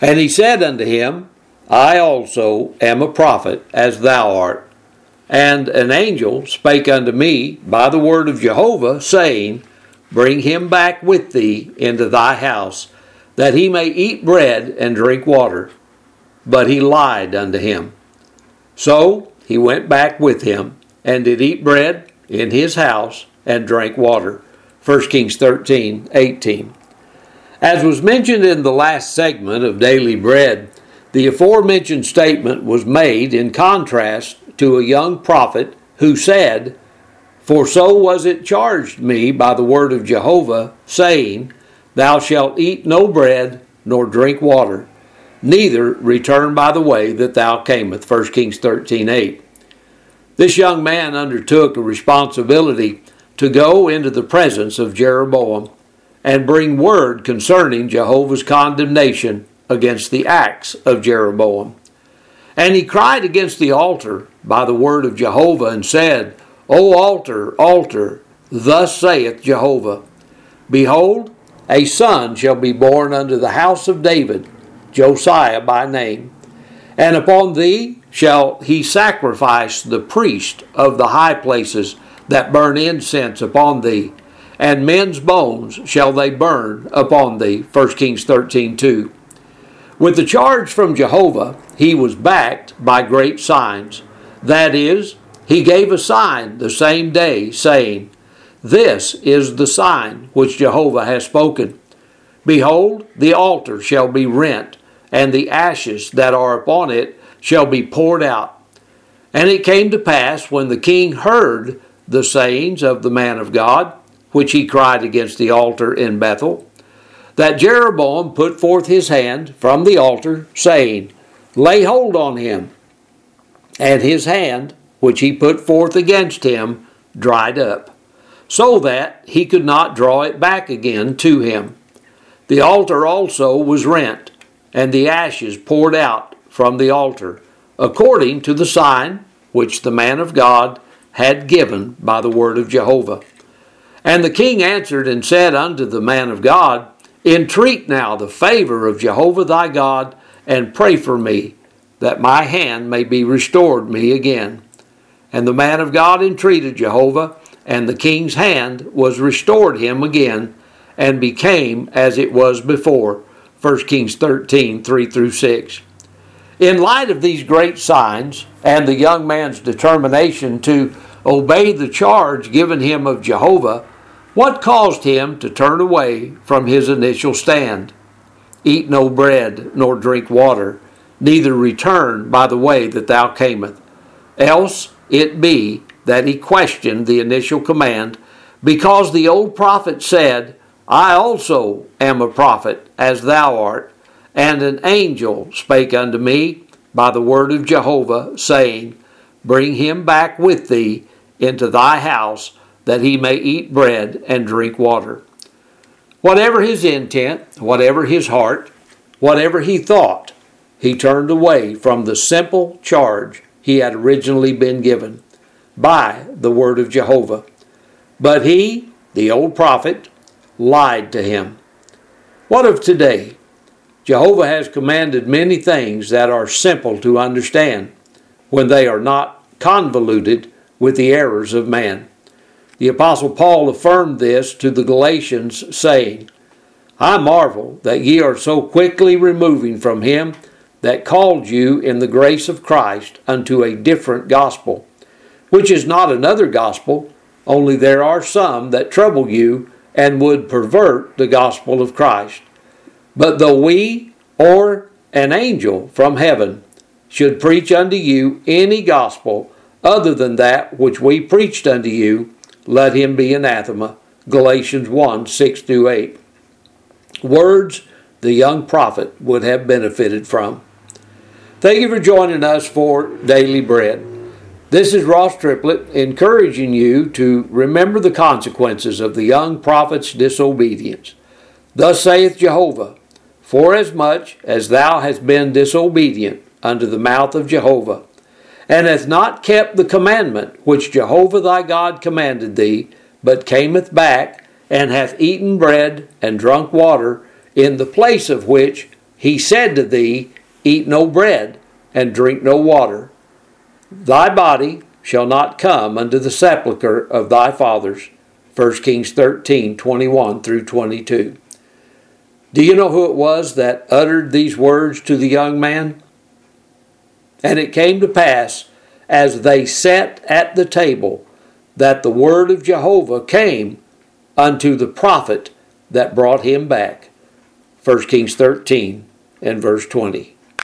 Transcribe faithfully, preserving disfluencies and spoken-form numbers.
And he said unto him, I also am a prophet, as thou art. And an angel spake unto me by the word of Jehovah, saying, Bring him back with thee into thy house, that he may eat bread and drink water. But he lied unto him. So he went back with him, and did eat bread in his house, and drank water. First Kings thirteen eighteen. As was mentioned in the last segment of Daily Bread, the aforementioned statement was made in contrast to a young prophet who said, For so was it charged me by the word of Jehovah, saying, Thou shalt eat no bread, nor drink water, neither return by the way that thou camest. First Kings thirteen eight. This young man undertook a responsibility to go into the presence of Jeroboam and bring word concerning Jehovah's condemnation against the acts of Jeroboam. And he cried against the altar by the word of Jehovah, and said, O altar, altar, thus saith Jehovah, Behold, a son shall be born unto the house of David, Josiah by name. And upon thee shall he sacrifice the priest of the high places that burn incense upon thee, and men's bones shall they burn upon thee. First Kings thirteen two. With the charge from Jehovah, he was backed by great signs. That is, he gave a sign the same day, saying, This is the sign which Jehovah has spoken. Behold, the altar shall be rent, and the ashes that are upon it shall be poured out. And it came to pass, when the king heard the sayings of the man of God, which he cried against the altar in Bethel, that Jeroboam put forth his hand from the altar, saying, Lay hold on him. And his hand, which he put forth against him, dried up, so that he could not draw it back again to him. The altar also was rent, and the ashes poured out from the altar, according to the sign which the man of God had given by the word of Jehovah. And the king answered and said unto the man of God, Entreat now the favor of Jehovah thy God, and pray for me, that my hand may be restored me again. And the man of God entreated Jehovah, and the king's hand was restored him again, and became as it was before. First Kings thirteen three through six. In light of these great signs, and the young man's determination to obey the charge given him of Jehovah, what caused him to turn away from his initial stand? Eat no bread, nor drink water, neither return by the way that thou camest. Else it be that he questioned the initial command, because the old prophet said, I also am a prophet, as thou art. And an angel spake unto me by the word of Jehovah, saying, Bring him back with thee into thy house, that he may eat bread and drink water. Whatever his intent, whatever his heart, whatever he thought, he turned away from the simple charge he had originally been given by the word of Jehovah. But he, the old prophet, lied to him. What of today? Jehovah has commanded many things that are simple to understand when they are not convoluted with the errors of man. The Apostle Paul affirmed this to the Galatians, saying, I marvel that ye are so quickly removing from him that called you in the grace of Christ unto a different gospel, which is not another gospel, only there are some that trouble you and would pervert the gospel of Christ. But though we or an angel from heaven should preach unto you any gospel other than that which we preached unto you, let him be anathema. Galatians one six through eight. Words the young prophet would have benefited from. Thank you for joining us for Daily Bread. This is Ross Triplett encouraging you to remember the consequences of the young prophet's disobedience. Thus saith Jehovah, Forasmuch as thou hast been disobedient unto the mouth of Jehovah, and hast not kept the commandment which Jehovah thy God commanded thee, but cameth back, and hath eaten bread and drunk water, in the place of which he said to thee, eat no bread, and drink no water. Thy body shall not come unto the sepulchre of thy fathers. First Kings thirteen, twenty-one through twenty-two. Do you know who it was that uttered these words to the young man? And it came to pass, as they sat at the table, that the word of Jehovah came unto the prophet that brought him back. First Kings thirteen and verse twenty.